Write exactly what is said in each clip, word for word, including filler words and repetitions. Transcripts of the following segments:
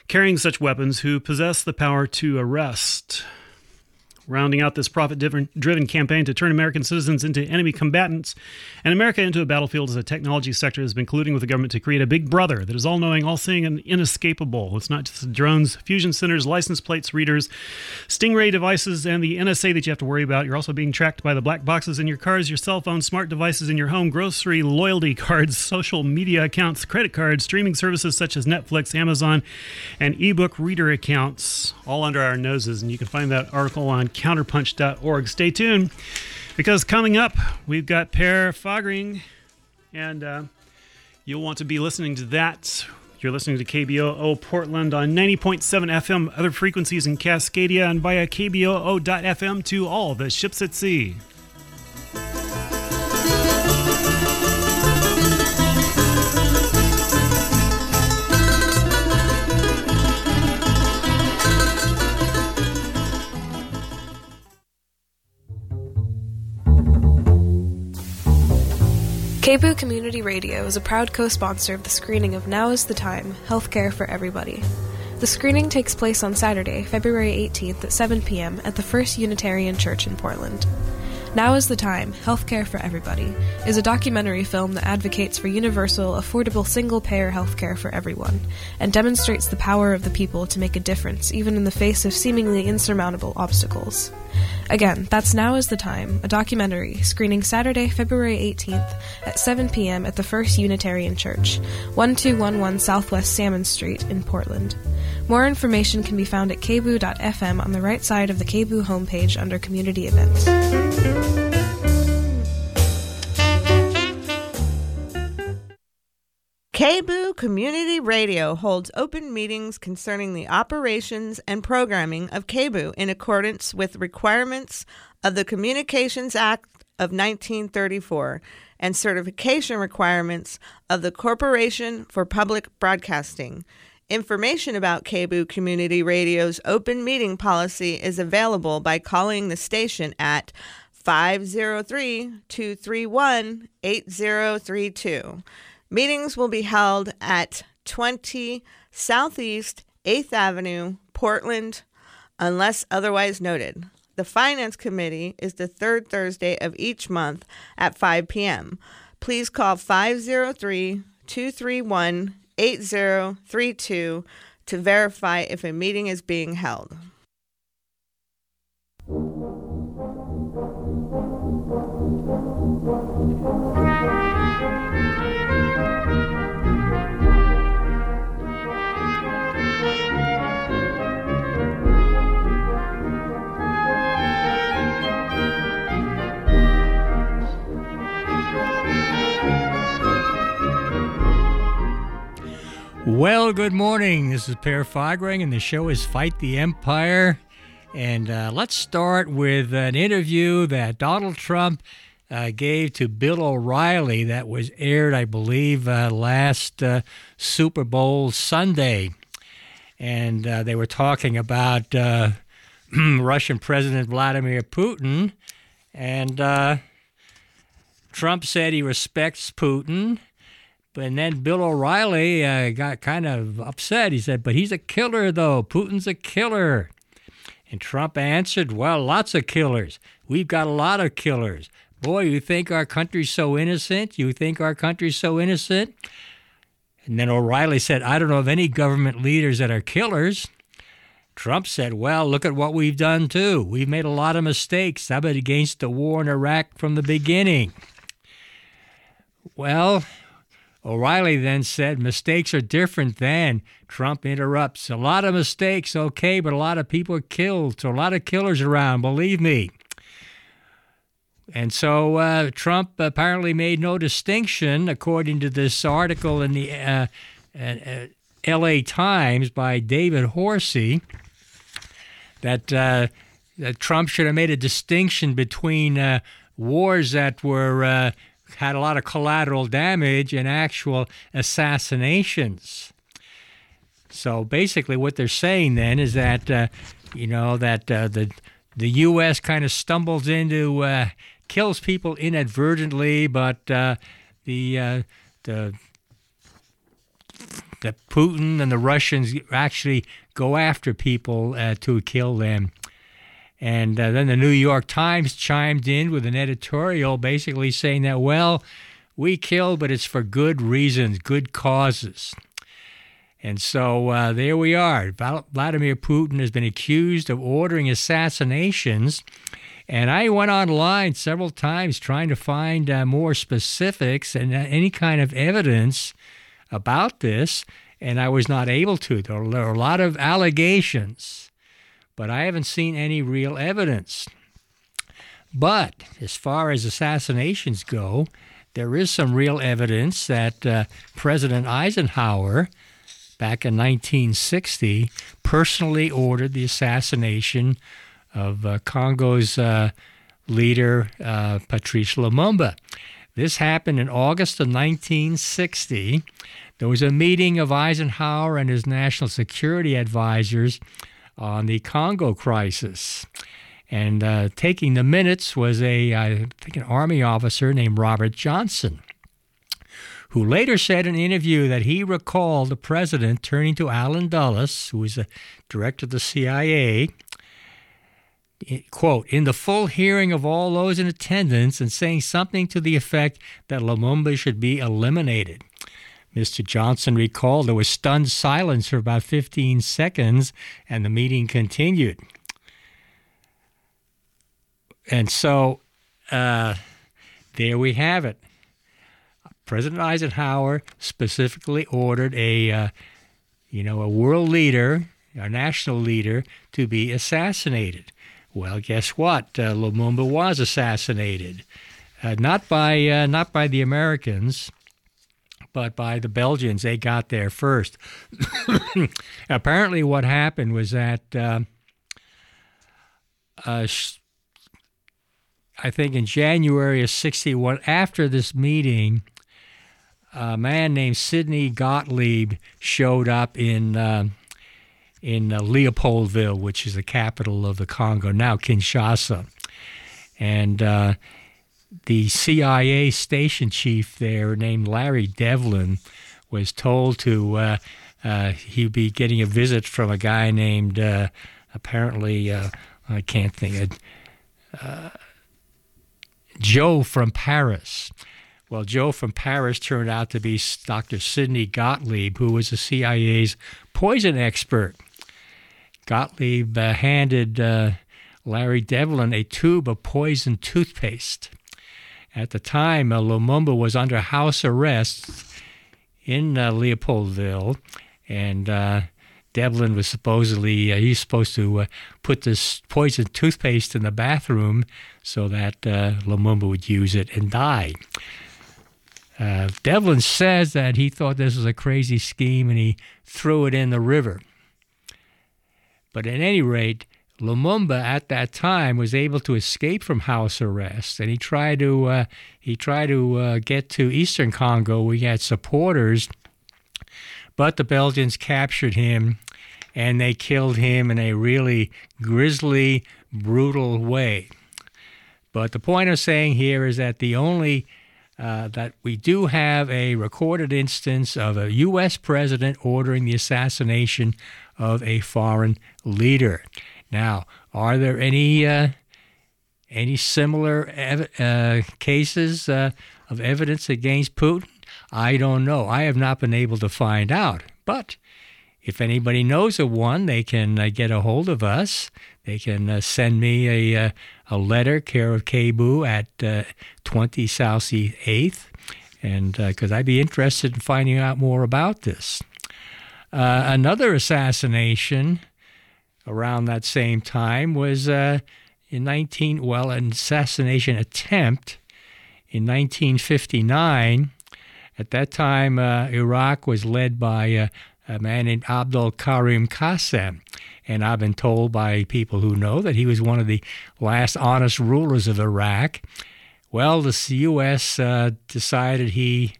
carrying such weapons who possess the power to arrest. Rounding out this profit-driven campaign to turn American citizens into enemy combatants and America into a battlefield as a technology sector has been colluding with the government to create a big brother that is all-knowing, all-seeing, and inescapable. It's not just the drones, fusion centers, license plates, readers, stingray devices, and the N S A that you have to worry about. You're also being tracked by the black boxes in your cars, your cell phones, smart devices in your home, grocery loyalty cards, social media accounts, credit cards, streaming services such as Netflix, Amazon, and ebook reader accounts, all under our noses. And you can find that article on counterpunch dot org. Stay tuned, because coming up, we've got Per Fagereng, and uh, you'll want to be listening to that. You're listening to K B O O Portland on ninety point seven F M, other frequencies in Cascadia, and via K B O O dot F M to all the ships at sea. K B O O Community Radio is a proud co-sponsor of the screening of Now is the Time, Healthcare for Everybody. The screening takes place on Saturday, February eighteenth at seven p.m. at the First Unitarian Church in Portland. Now is the Time, Healthcare for Everybody is a documentary film that advocates for universal, affordable, single-payer healthcare for everyone and demonstrates the power of the people to make a difference even in the face of seemingly insurmountable obstacles. Again, that's Now is the Time, a documentary screening Saturday, February eighteenth at seven p.m. at the First Unitarian Church, twelve eleven Southwest Salmon Street in Portland. More information can be found at k b o o dot f m on the right side of the K B O O homepage under Community Events. K B O O Community Radio holds open meetings concerning the operations and programming of K B O O in accordance with requirements of the Communications Act of nineteen thirty-four and certification requirements of the Corporation for Public Broadcasting. Information about K B O O Community Radio's open meeting policy is available by calling the station at five oh three, two three one, eight oh three two. Meetings will be held at twenty Southeast eighth Avenue, Portland, unless otherwise noted. The Finance Committee is the third Thursday of each month at five p.m. Please call five oh three, two three one, eight oh three two to verify if a meeting is being held. Well, good morning. This is Per Fagereng, and the show is Fight the Empire. And uh, let's start with an interview that Donald Trump uh, gave to Bill O'Reilly that was aired, I believe, uh, last uh, Super Bowl Sunday. And uh, they were talking about uh, Russian President Vladimir Putin. And uh, Trump said he respects Putin. And then Bill O'Reilly uh, got kind of upset. He said, but he's a killer, though. Putin's a killer. And Trump answered, well, lots of killers. We've got a lot of killers. Boy, you think our country's so innocent? You think our country's so innocent? And then O'Reilly said, I don't know of any government leaders that are killers. Trump said, well, look at what we've done, too. We've made a lot of mistakes. I've been against the war in Iraq from the beginning. Well, O'Reilly then said, mistakes are different than. Trump interrupts. A lot of mistakes, okay, but a lot of people are killed. So a lot of killers around, believe me. And so uh, Trump apparently made no distinction, according to this article in the uh, uh, L A Times by David Horsey, that, uh, that Trump should have made a distinction between uh, wars that were uh, had a lot of collateral damage and actual assassinations. So basically what they're saying then is that, uh, you know, that uh, the the U S kind of stumbles into, uh, kills people inadvertently, but uh, the uh, the that Putin and the Russians actually go after people uh, to kill them. And uh, then the New York Times chimed in with an editorial basically saying that, well, we kill, but it's for good reasons, good causes. And so uh, there we are. Vladimir Putin has been accused of ordering assassinations. And I went online several times trying to find uh, more specifics and uh, any kind of evidence about this, and I was not able to. There are a lot of allegations, but I haven't seen any real evidence. But as far as assassinations go, there is some real evidence that uh, President Eisenhower, back in nineteen sixty, personally ordered the assassination of uh, Congo's uh, leader, uh, Patrice Lumumba. This happened in August of nineteen sixty. There was a meeting of Eisenhower and his national security advisors on the Congo crisis. And uh, taking the minutes was a, I think, an Army officer named Robert Johnson, who later said in an interview that he recalled the president turning to Allen Dulles, who was the director of the C I A, quote, in the full hearing of all those in attendance and saying something to the effect that Lumumba should be eliminated. Mister Johnson recalled there was stunned silence for about fifteen seconds, and the meeting continued. And so uh, there we have it. President Eisenhower specifically ordered a, uh, you know, a world leader, a national leader, to be assassinated. Well, guess what? Uh, Lumumba was assassinated, uh, not by uh, not by the Americans, but by the Belgians. They got there first. Apparently, what happened was that uh, uh, I think in January of sixty-one, after this meeting, a man named Sidney Gottlieb showed up in. Uh, in uh, Leopoldville, which is the capital of the Congo, now Kinshasa. And uh, the C I A station chief there, named Larry Devlin, was told to uh, uh, he'd be getting a visit from a guy named, uh, apparently, uh, I can't think, of, uh, Joe from Paris. Well, Joe from Paris turned out to be Doctor Sidney Gottlieb, who was the C I A's poison expert. Gottlieb uh, handed uh, Larry Devlin a tube of poison toothpaste. At the time, uh, Lumumba was under house arrest in uh, Leopoldville, and uh, Devlin was supposedly, uh, he's supposed to uh, put this poison toothpaste in the bathroom so that uh, Lumumba would use it and die. Uh, Devlin says that he thought this was a crazy scheme and he threw it in the river. But at any rate, Lumumba at that time was able to escape from house arrest, and he tried to uh, he tried to uh, get to eastern Congo. We had supporters, but the Belgians captured him, and they killed him in a really grisly, brutal way. But the point I'm saying here is that the only uh, that we do have a recorded instance of a U S president ordering the assassination of a foreign leader. Now, are there any uh, any similar ev- uh, cases uh, of evidence against Putin? I don't know. I have not been able to find out. But if anybody knows of one, they can uh, get a hold of us. They can uh, send me a, uh, a letter, care of K B U at uh, twenty South eighth, and because uh, I'd be interested in finding out more about this. Uh, another assassination around that same time was uh, in nineteen well an assassination attempt in nineteen fifty-nine. At that time, uh, Iraq was led by uh, a man named Abdul Karim Qassem, and I've been told by people who know that he was one of the last honest rulers of Iraq. Well, the U S uh, decided he.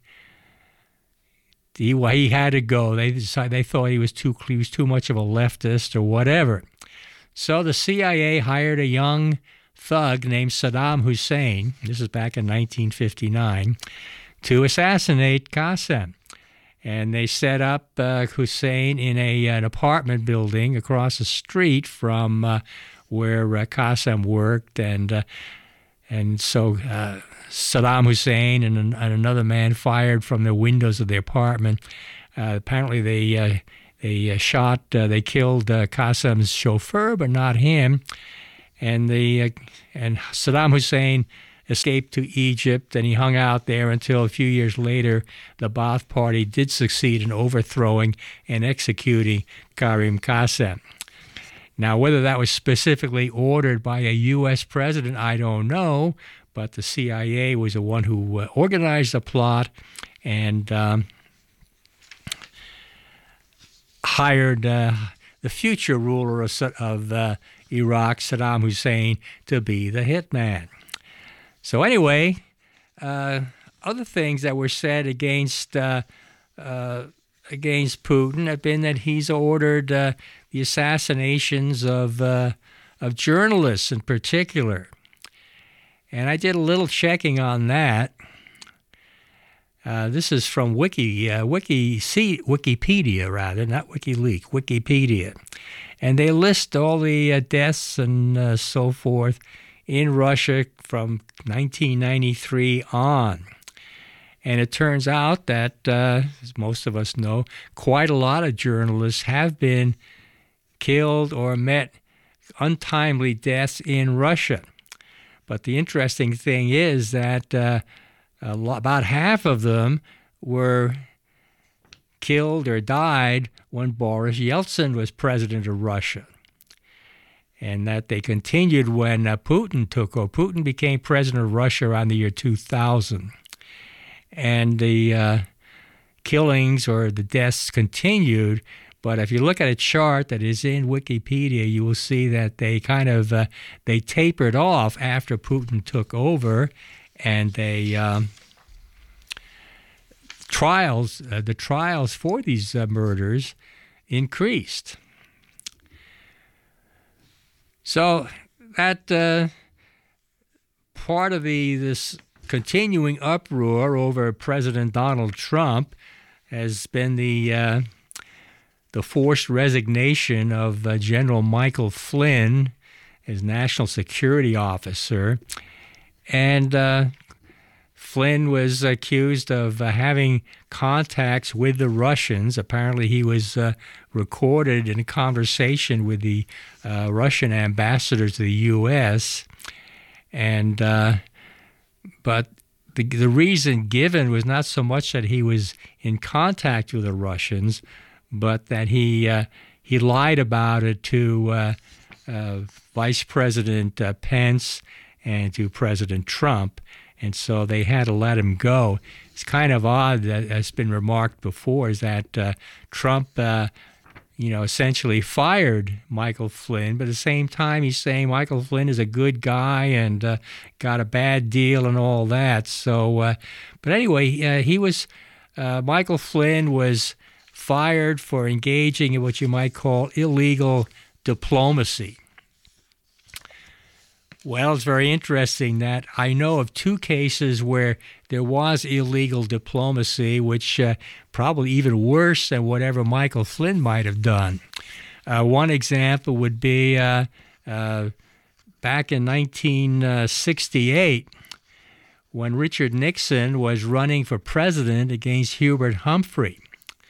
He, he had to go. They decided they thought he was too he was too much of a leftist or whatever. So the C I A hired a young thug named Saddam Hussein. This is back in nineteen fifty-nine, to assassinate Qassem. And they set up uh, Hussein in a an apartment building across the street from uh, where uh, Qassem worked, and uh, and so uh, Saddam Hussein and, and another man fired from the windows of the apartment. Uh, apparently, they uh, they uh, shot, uh, they killed uh, Qassem's chauffeur, but not him. And the uh, and Saddam Hussein escaped to Egypt, and he hung out there until a few years later the Ba'ath Party did succeed in overthrowing and executing Karim Qassem. Now, whether that was specifically ordered by a U S president, I don't know, but the C I A was the one who uh, organized the plot and um, hired uh, the future ruler of, of uh, Iraq, Saddam Hussein, to be the hitman. So anyway, uh, other things that were said against uh, uh, against Putin have been that he's ordered uh, the assassinations of uh, of journalists in particular. And I did a little checking on that. Uh, this is from Wiki, uh, Wiki, C, Wikipedia, rather, not WikiLeaks, Wikipedia. And they list all the uh, deaths and uh, so forth in Russia from nineteen ninety-three on. And it turns out that, uh, as most of us know, quite a lot of journalists have been killed or met untimely deaths in Russia. But the interesting thing is that uh, a lot, about half of them were killed or died when Boris Yeltsin was president of Russia. And that they continued when uh, Putin took over. Putin became president of Russia around the year two thousand. And the uh, killings or the deaths continued. But if you look at a chart that is in Wikipedia, you will see that they kind of, uh, they tapered off after Putin took over. And they, um, trials, uh, the trials for these uh, murders increased. So that uh, part of the this continuing uproar over President Donald Trump has been the uh, the forced resignation of uh, General Michael Flynn as National Security Officer, and uh, Flynn was accused of uh, having contacts with the Russians. Apparently, he was uh, recorded in a conversation with the uh, Russian ambassador to the U S And uh, but the the reason given was not so much that he was in contact with the Russians, but that he uh, he lied about it to uh, uh, Vice President uh, Pence and to President Trump. And so they had to let him go. It's kind of odd that it's been remarked before is that uh, Trump, uh, you know, essentially fired Michael Flynn, but at the same time he's saying Michael Flynn is a good guy and uh, got a bad deal and all that. So, uh, but anyway, uh, he was uh, Michael Flynn was fired for engaging in what you might call illegal diplomacy. Well, it's very interesting that I know of two cases where there was illegal diplomacy, which uh, probably even worse than whatever Michael Flynn might have done. Uh, one example would be uh, uh, back in nineteen sixty-eight, when Richard Nixon was running for president against Hubert Humphrey.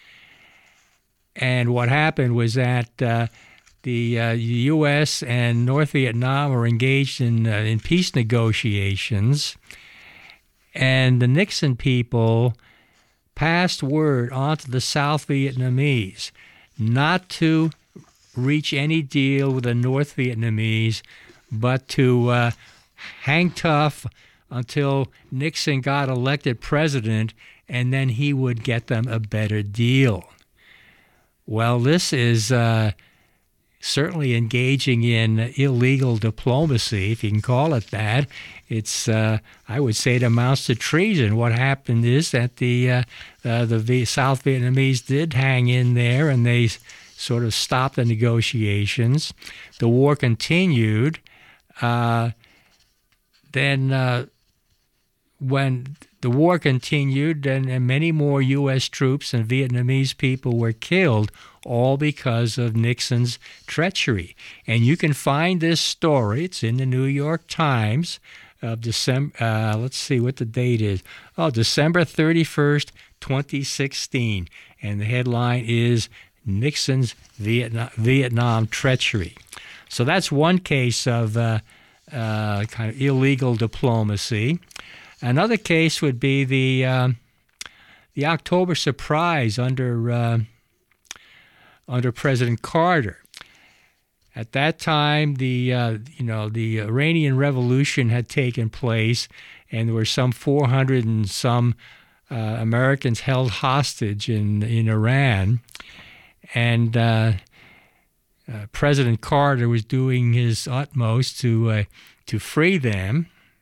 And what happened was that uh, The uh, U S and North Vietnam were engaged in uh, in peace negotiations, and the Nixon people passed word on to the South Vietnamese not to reach any deal with the North Vietnamese, but to uh, hang tough until Nixon got elected president, and then he would get them a better deal. Well, this is... Uh, certainly engaging in illegal diplomacy, if you can call it that. It's, uh, I would say it amounts to treason. What happened is that the uh, uh, the v- South Vietnamese did hang in there, and they sort of stopped the negotiations. The war continued. Uh, then uh, when the war continued, and, and many more U S troops and Vietnamese people were killed, all because of Nixon's treachery. And you can find this story. It's in the New York Times of December. Uh, let's see what the date is. Oh, December thirty-first, twenty sixteen. And the headline is Nixon's Vietnam, Vietnam treachery. So that's one case of uh, uh, kind of illegal diplomacy. Another case would be the uh, the October surprise under uh, under President Carter. At that time, the uh, you know the Iranian Revolution had taken place, and there were some four hundred and some uh, Americans held hostage in in Iran, and uh, uh, President Carter was doing his utmost to uh, to free them.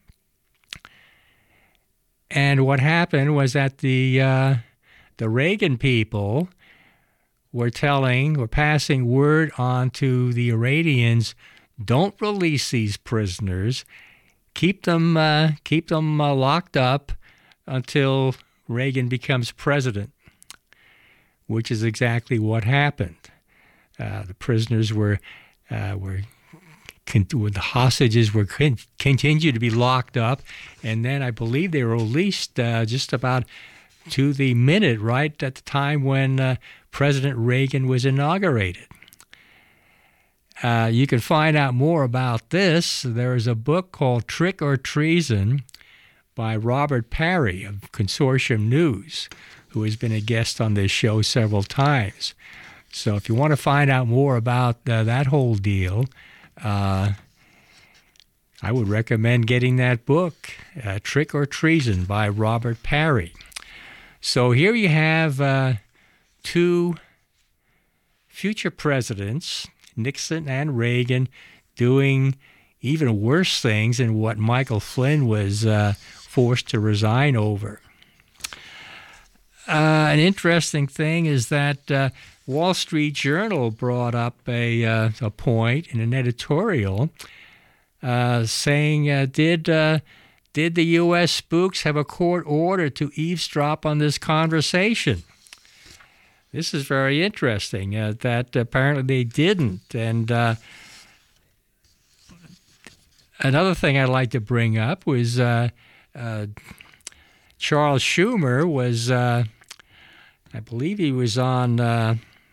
And what happened was that the uh, the Reagan people were telling, were passing word on to the Iranians, don't release these prisoners, keep them, uh, keep them uh, locked up until Reagan becomes president, which is exactly what happened. Uh, the prisoners were uh, were. The hostages were con- continued to be locked up, and then I believe they were released uh, just about to the minute, right at the time when uh, President Reagan was inaugurated. Uh, you can find out more about this. There is a book called Trick or Treason by Robert Parry of Consortium News, who has been a guest on this show several times. So if you want to find out more about uh, that whole deal, Uh, I would recommend getting that book, uh, Trick or Treason by Robert Parry. So here you have uh, two future presidents, Nixon and Reagan, doing even worse things than what Michael Flynn was uh, forced to resign over. Uh, an interesting thing is that uh, Wall Street Journal brought up a uh, a point in an editorial uh, saying, uh, did uh, did the U S spooks have a court order to eavesdrop on this conversation? This is very interesting, uh, that apparently they didn't. And uh, another thing I'd like to bring up was uh, uh, Charles Schumer was, uh, I believe he was on... Uh,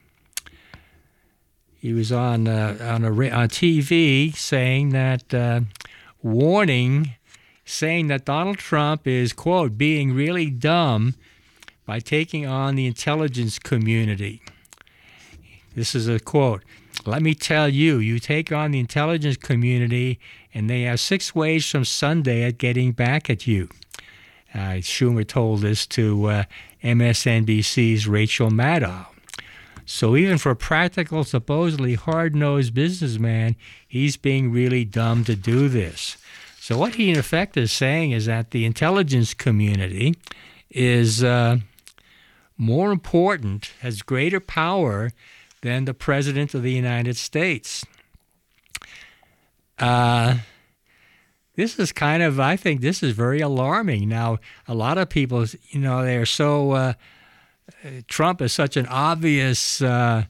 He was on uh, on a on T V saying that uh, warning, saying that Donald Trump is, quote, being really dumb by taking on the intelligence community. This is a quote. Let me tell you, you take on the intelligence community, and they have six ways from Sunday at getting back at you. Uh, Schumer told this to uh, M S N B C's Rachel Maddow. So even for a practical, supposedly hard-nosed businessman, he's being really dumb to do this. So what he in effect is saying is that the intelligence community is uh, more important, has greater power than the President of the United States. Uh, this is kind of, I think this is very alarming. Now, a lot of people, you know, they're so... Uh, Trump is such an obvious uh,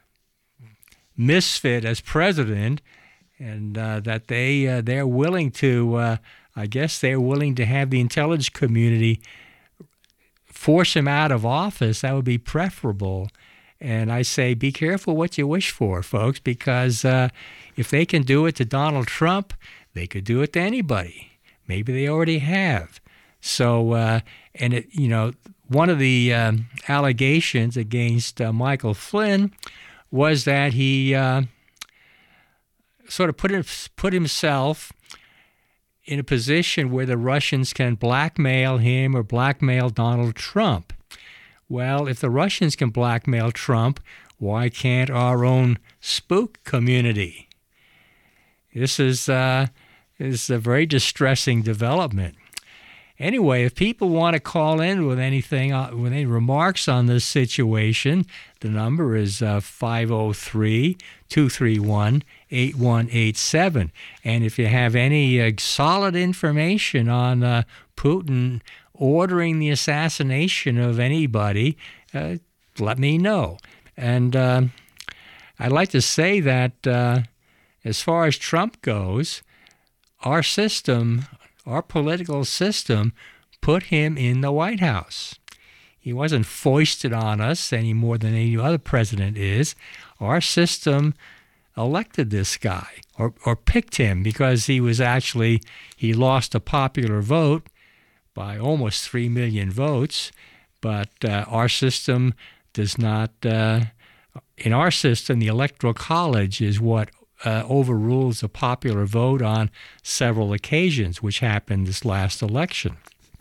misfit as president, and uh, that they uh, they're willing to, uh, I guess they're willing to have the intelligence community force him out of office. That would be preferable. And I say, be careful what you wish for, folks, because uh, if they can do it to Donald Trump, they could do it to anybody. Maybe they already have. So, uh, and it, you know. One of the um, allegations against uh, Michael Flynn was that he uh, sort of put him, put himself in a position where the Russians can blackmail him or blackmail Donald Trump. Well, if the Russians can blackmail Trump, why can't our own spook community? This is, uh, this is a very distressing development. Anyway, if people want to call in with anything, uh, with any remarks on this situation, the number is uh, five oh three, two three one, eight one eight seven. And if you have any uh, solid information on uh, Putin ordering the assassination of anybody, uh, let me know. And uh, I'd like to say that uh, as far as Trump goes, our system, our political system, put him in the White House. He wasn't foisted on us any more than any other president is. Our system elected this guy or, or picked him because he was actually, he lost a popular vote by almost three million votes. But uh, our system does not, uh, in our system, the Electoral College is what uh, overrules a popular vote on several occasions, which happened this last election.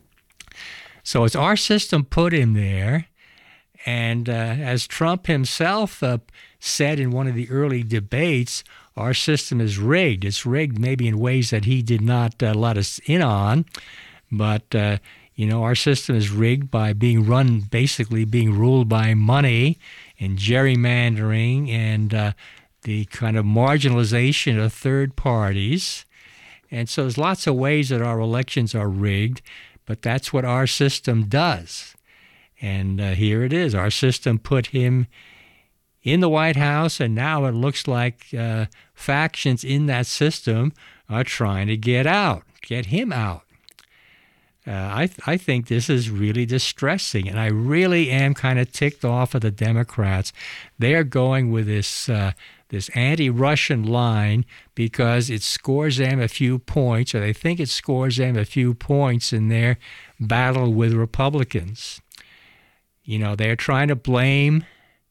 So it's our system put him there. And uh, as Trump himself uh, said in one of the early debates, our system is rigged. It's rigged maybe in ways that he did not uh, let us in on. But, uh, you know, our system is rigged by being run, basically being ruled by money and gerrymandering and uh, the kind of marginalization of third parties. And so there's lots of ways that our elections are rigged. But that's what our system does. And uh, here it is. Our system put him in the White House, and now it looks like uh, factions in that system are trying to get out, get him out. Uh, I, th- I think this is really distressing, and I really am kind of ticked off of the Democrats. They are going with this uh, this anti-Russian line because it scores them a few points, or they think it scores them a few points in their battle with Republicans. You know, they're trying to blame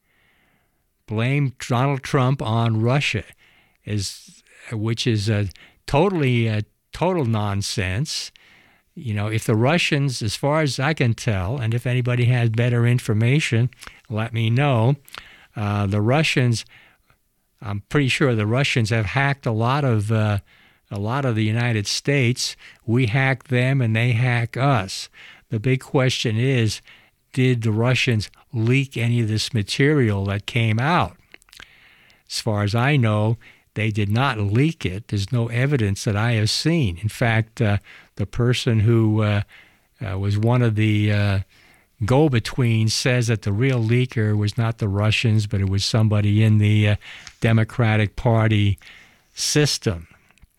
blame Donald Trump on Russia, is which is a totally a total nonsense. You know, if the Russians, as far as I can tell, and if anybody has better information, let me know. Uh, the Russians, I'm pretty sure the Russians have hacked a lot of uh, a lot of the United States. We hack them, and they hack us. The big question is, did the Russians leak any of this material that came out? As far as I know, they did not leak it. There's no evidence that I have seen. In fact, uh, the person who uh, uh, was one of the uh, go-betweens says that the real leaker was not the Russians, but it was somebody in the uh, Democratic Party system.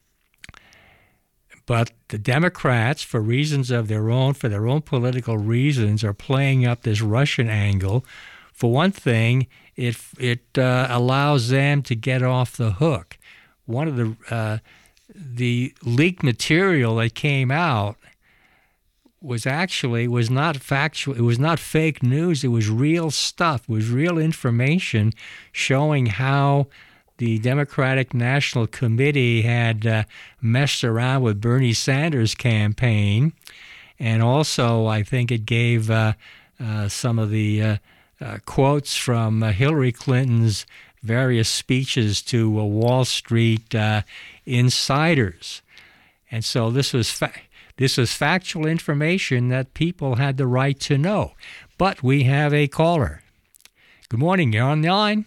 But the Democrats, for reasons of their own, for their own political reasons, are playing up this Russian angle. For one thing, it it uh, allows them to get off the hook. One of the uh, the leaked material that came out was actually was not factual. It was not fake news. It was real stuff. It was real information showing how the Democratic National Committee had uh, messed around with Bernie Sanders' campaign, and also I think it gave uh, uh, some of the uh, uh, quotes from uh, Hillary Clinton's various speeches to uh, Wall Street uh, insiders. And so this was fa- this was factual information that people had the right to know. But we have a caller. Good morning. You're on the line.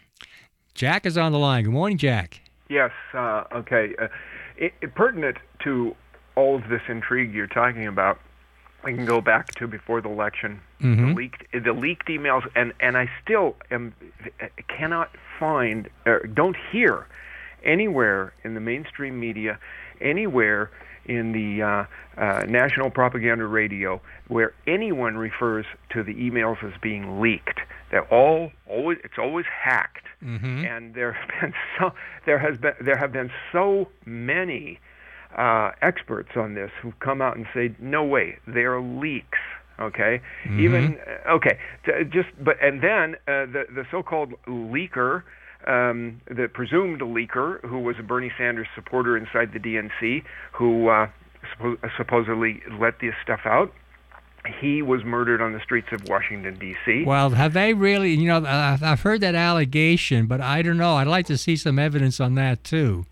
Jack is on the line. Good morning, Jack. Yes. Uh, okay. Uh, it, it, pertinent to all of this intrigue you're talking about, I can go back to before the election, mm-hmm. the leaked the leaked emails, and, and I still am cannot find or don't hear anywhere in the mainstream media, anywhere in the uh, uh, national propaganda radio, where anyone refers to the emails as being leaked. They're all always it's always hacked, mm-hmm. and there have been so there has been there have been so many uh, experts on this who've come out and say, no way, they're leaks. Okay, mm-hmm. even okay, just but and then uh, the the so-called leaker. Um, the presumed leaker, who was a Bernie Sanders supporter inside the D N C, who uh, suppo- supposedly let this stuff out, he was murdered on the streets of Washington, D C Well, have they really, you know, I've heard that allegation, but I don't know. I'd like to see some evidence on that, too.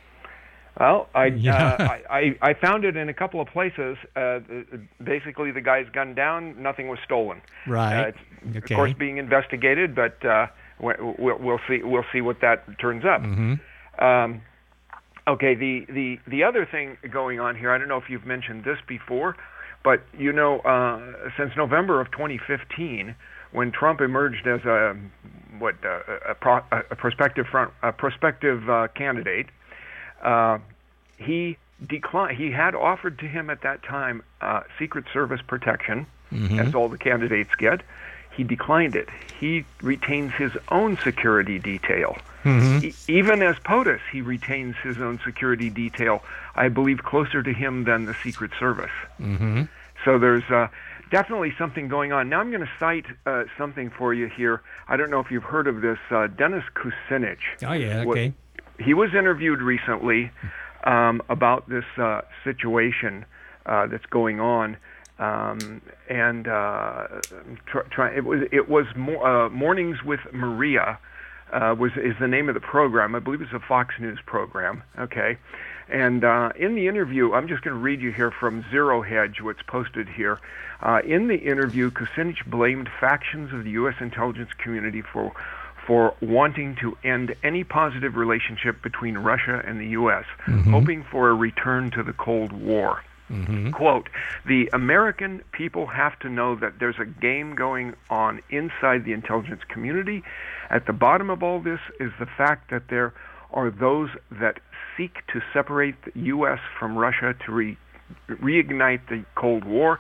Well, I, yeah. uh, I, I, I found it in a couple of places. Uh, basically, the guy's gunned down, nothing was stolen. Right. Uh, it's, okay. Of course, being investigated, but... Uh, We'll, we'll see. We'll see what that turns up. Mm-hmm. Um, okay. The, the the other thing going on here. I don't know if you've mentioned this before, But, you know, uh, since November of twenty fifteen, when Trump emerged as a what uh, a, pro, a prospective front a prospective uh, candidate, uh, he declined. He had offered to him at that time uh, Secret Service protection, mm-hmm. as all the candidates get. He declined it. He retains his own security detail. Mm-hmm. E- even as POTUS, he retains his own security detail, I believe, closer to him than the Secret Service. Mm-hmm. So there's uh, definitely something going on. Now I'm going to cite uh, something for you here. I don't know if you've heard of this. Uh, Dennis Kucinich. Oh, yeah, okay. He was interviewed recently um, about this uh, situation uh, that's going on. Um, and uh, try, try, it was it was more, uh, Mornings with Maria uh, was is the name of the program. I believe it's a Fox News program. Okay, and uh, in the interview, I'm just going to read you here from Zero Hedge, what's posted here. Uh, in the interview, Kucinich blamed factions of the U S intelligence community for for wanting to end any positive relationship between Russia and the U S, mm-hmm. hoping for a return to the Cold War. Mm-hmm. Quote, the American people have to know that there's a game going on inside the intelligence community. At the bottom of all this is the fact that there are those that seek to separate the U S from Russia to re- reignite the Cold War.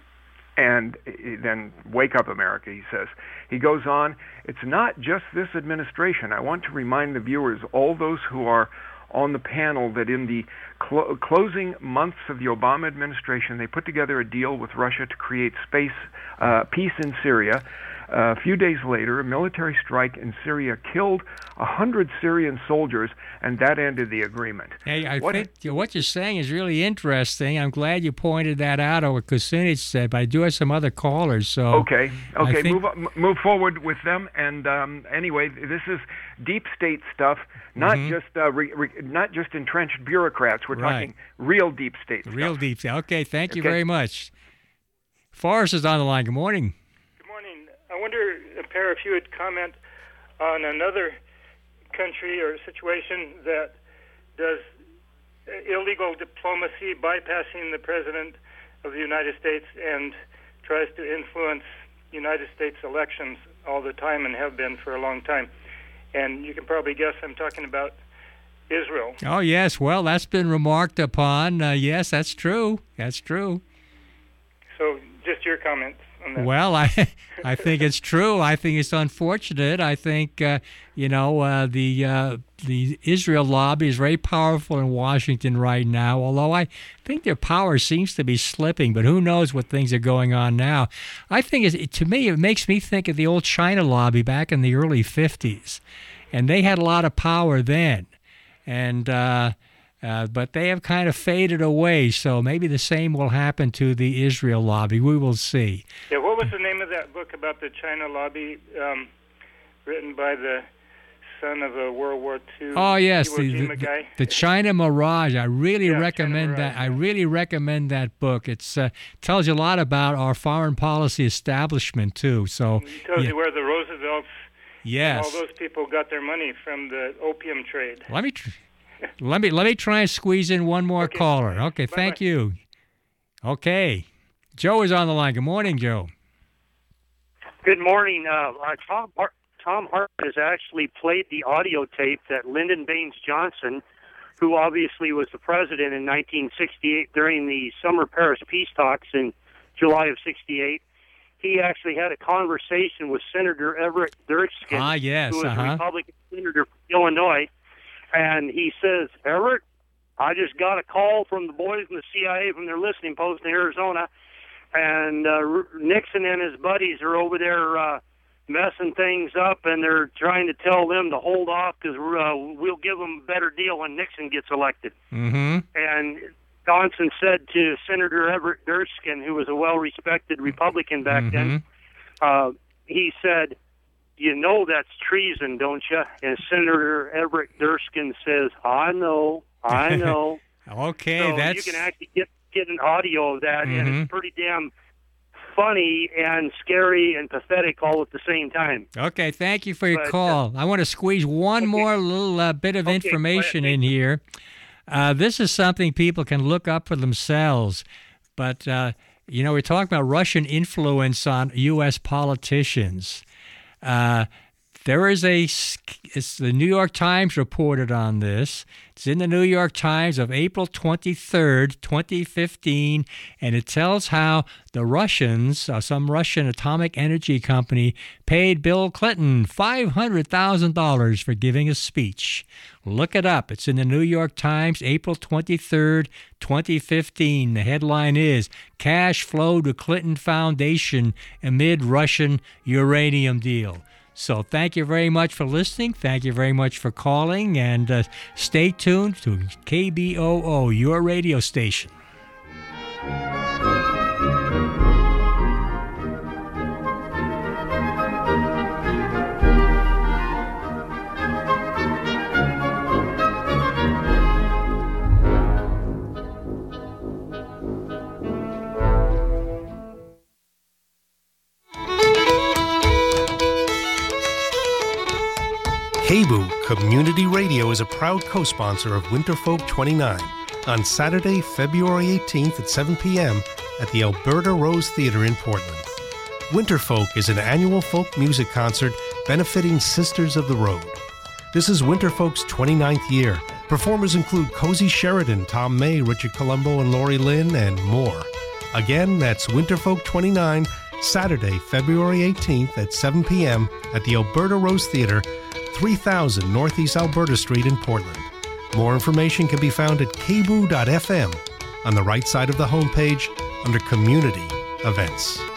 And then wake up, America, he says. He goes on, it's not just this administration. I want to remind the viewers, all those who are on the panel, that in the clo- closing months of the Obama administration, they put together a deal with Russia to create space uh, peace in Syria. Uh, a few days later, a military strike in Syria killed one hundred Syrian soldiers, and that ended the agreement. Hey, I what think what you're saying is really interesting. I'm glad you pointed that out, or what Kucinich said, but I do have some other callers. So Okay, okay, think... move move forward with them. And um, anyway, this is deep state stuff, not mm-hmm. just uh, re, re, not just entrenched bureaucrats. We're right. talking real deep state stuff. Real deep state. Okay, thank you okay. very much. Forrest is on the line. Good morning. I wonder, Per, if you would comment on another country or situation that does illegal diplomacy, bypassing the President of the United States, and tries to influence United States elections all the time and have been for a long time. And you can probably guess I'm talking about Israel. Oh, yes. Well, that's been remarked upon. Uh, yes, that's true. That's true. So just your comments. Well, I I think it's true. I think it's unfortunate. I think, uh, you know, uh, the uh, the Israel lobby is very powerful in Washington right now, although I think their power seems to be slipping, but who knows what things are going on now. I think, it's, to me, it makes me think of the old China lobby back in the early fifties, and they had a lot of power then. And... Uh, Uh, but they have kind of faded away, so maybe the same will happen to the Israel lobby. We will see. Yeah, what was the name of that book about the China lobby, um, written by the son of a World War Two Oh yes, Iwo the, Jima the, guy? the China Mirage. I really yeah, recommend China Mirage, that. I yeah. really recommend that book. It's uh, tells you a lot about our foreign policy establishment too. So it tells yeah. you where the Roosevelts, yes, and all those people got their money from the opium trade. Let me. Tr- Let me let me try and squeeze in one more okay. caller. Okay, Bye-bye. thank you. Okay, Joe is on the line. Good morning, Joe. Good morning. Uh, uh, Tom Har- Tom Hart has actually played the audio tape that Lyndon Baines Johnson, who obviously was the president in nineteen sixty-eight during the summer Paris peace talks in July of sixty-eight, he actually had a conversation with Senator Everett Dirksen, ah, yes, who was uh-huh. a Republican senator from Illinois. And he says, Everett, I just got a call from the boys in the C I A from their listening post in Arizona, and uh, Nixon and his buddies are over there uh, messing things up, and they're trying to tell them to hold off because uh, we'll give them a better deal when Nixon gets elected. Mm-hmm. And Johnson said to Senator Everett Dirksen, who was a well-respected Republican back mm-hmm. then, uh, he said, you know that's treason, don't you? And Senator Everett Dirksen says, I know, I know. okay, so that's... you can actually get, get an audio of that, mm-hmm. and it's pretty damn funny and scary and pathetic all at the same time. Okay, thank you for your but, call. Uh, I want to squeeze one okay. more little uh, bit of okay, information in here. Uh, this is something people can look up for themselves, but... Uh, You know, we're talking about Russian influence on U S politicians. Uh, there is a, it's the New York Times reported on this. It's in the New York Times of April twenty-third, twenty fifteen, and it tells how the Russians, uh, some Russian atomic energy company, paid Bill Clinton five hundred thousand dollars for giving a speech. Look it up. It's in the New York Times, April twenty-third, twenty fifteen. The headline is, Cash Flow to Clinton Foundation Amid Russian Uranium Deal. So thank you very much for listening. Thank you very much for calling. And uh, stay tuned to K B O O, your radio station. K B O O Community Radio is a proud co-sponsor of Winterfolk twenty-nine on Saturday, February eighteenth at seven p.m. at the Alberta Rose Theatre in Portland. Winterfolk is an annual folk music concert benefiting Sisters of the Road. This is Winterfolk's twenty-ninth year. Performers include Cozy Sheridan, Tom May, Richard Colombo, and Lori Lynn, and more. Again, that's Winterfolk twenty-nine, Saturday, February eighteenth at seven p.m. at the Alberta Rose Theatre, three thousand Northeast Alberta Street in Portland. More information can be found at k b o o dot f m on the right side of the homepage under Community Events.